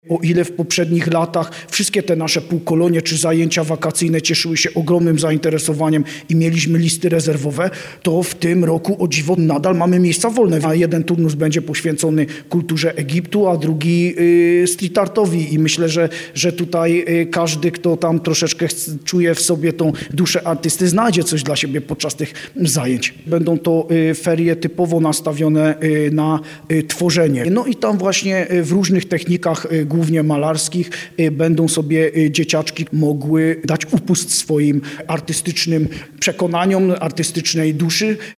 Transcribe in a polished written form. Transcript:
O ile w poprzednich latach wszystkie te nasze półkolonie czy zajęcia wakacyjne cieszyły się ogromnym zainteresowaniem i mieliśmy listy rezerwowe, to w tym roku o dziwo nadal mamy miejsca wolne. A jeden turnus będzie poświęcony kulturze Egiptu, a drugi street artowi i myślę, że tutaj każdy, kto tam troszeczkę czuje w sobie tą duszę artysty, znajdzie coś dla siebie podczas tych zajęć. Będą to ferie typowo nastawione na tworzenie. No i tam właśnie w różnych technikach, głównie malarskich, będą sobie dzieciaczki mogły dać upust swoim artystycznym przekonaniom, artystycznej duszy.